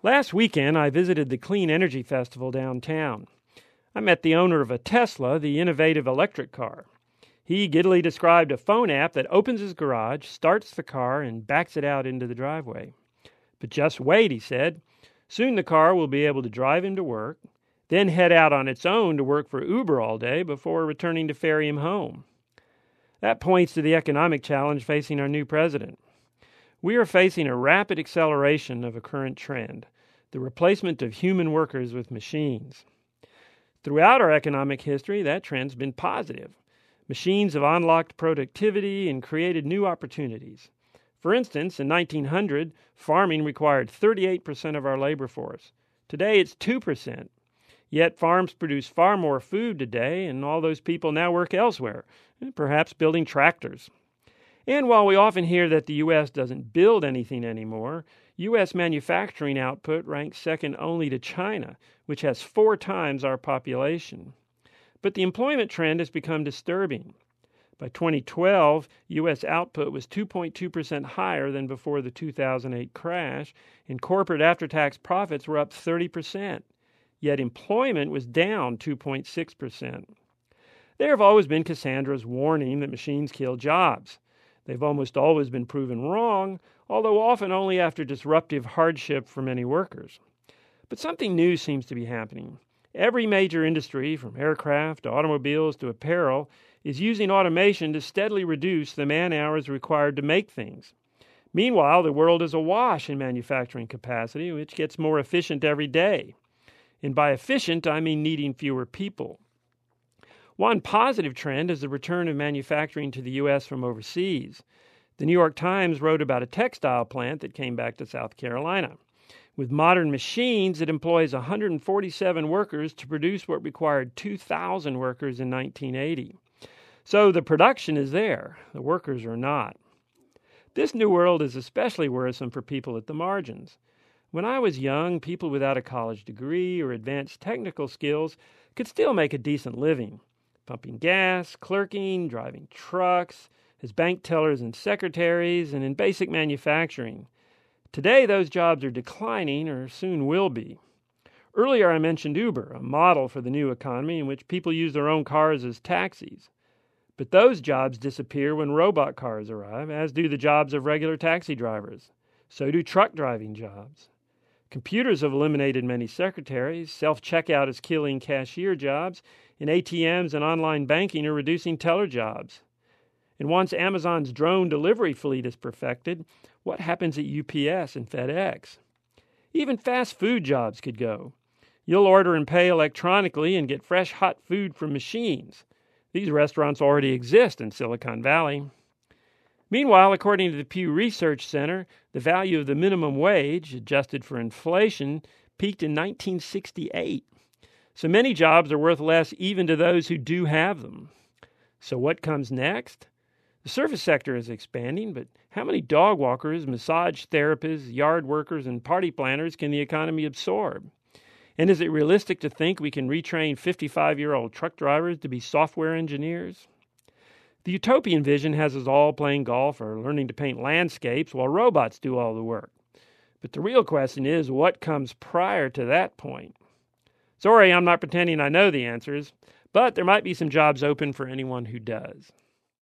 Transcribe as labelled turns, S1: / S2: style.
S1: Last weekend, I visited the Clean Energy Festival downtown. I met the owner of a Tesla, the innovative electric car. He giddily described a phone app that opens his garage, starts the car, and backs it out into the driveway. But just wait, he said. Soon the car will be able to drive him to work, then head out on its own to work for Uber all day before returning to ferry him home. That points to the economic challenge facing our new president. We are facing a rapid acceleration of a current trend, the replacement of human workers with machines. Throughout our economic history, that trend's been positive. Machines have unlocked productivity and created new opportunities. For instance, in 1900, farming required 38% of our labor force. Today, it's 2%. Yet farms produce far more food today, and all those people now work elsewhere, perhaps building tractors. And while we often hear that the U.S. doesn't build anything anymore, U.S. manufacturing output ranks second only to China, which has 4 times our population. But the employment trend has become disturbing. By 2012, U.S. output was 2.2% higher than before the 2008 crash, and corporate after-tax profits were up 30%. Yet employment was down 2.6%. There have always been Cassandra's warning that machines kill jobs. They've almost always been proven wrong, although often only after disruptive hardship for many workers. But something new seems to be happening. Every major industry, from aircraft to automobiles to apparel, is using automation to steadily reduce the man-hours required to make things. Meanwhile, the world is awash in manufacturing capacity, which gets more efficient every day. And by efficient, I mean needing fewer people. One positive trend is the return of manufacturing to the U.S. from overseas. The New York Times wrote about a textile plant that came back to South Carolina. With modern machines, it employs 147 workers to produce what required 2,000 workers in 1980. So the production is there, the workers are not. This new world is especially worrisome for people at the margins. When I was young, people without a college degree or advanced technical skills could still make a decent living, pumping gas, clerking, driving trucks, as bank tellers and secretaries, and in basic manufacturing. Today, those jobs are declining or soon will be. Earlier, I mentioned Uber, a model for the new economy in which people use their own cars as taxis. But those jobs disappear when robot cars arrive, as do the jobs of regular taxi drivers. So do truck driving jobs. Computers have eliminated many secretaries, self-checkout is killing cashier jobs, and ATMs and online banking are reducing teller jobs. And once Amazon's drone delivery fleet is perfected, what happens at UPS and FedEx? Even fast food jobs could go. You'll order and pay electronically and get fresh, hot food from machines. These restaurants already exist in Silicon Valley. Meanwhile, according to the Pew Research Center, the value of the minimum wage, adjusted for inflation, peaked in 1968. So many jobs are worth less even to those who do have them. So what comes next? The service sector is expanding, but how many dog walkers, massage therapists, yard workers, and party planners can the economy absorb? And is it realistic to think we can retrain 55-year-old truck drivers to be software engineers? The utopian vision has us all playing golf or learning to paint landscapes while robots do all the work. But the real question is, what comes prior to that point? Sorry, I'm not pretending I know the answers, but there might be some jobs open for anyone who does.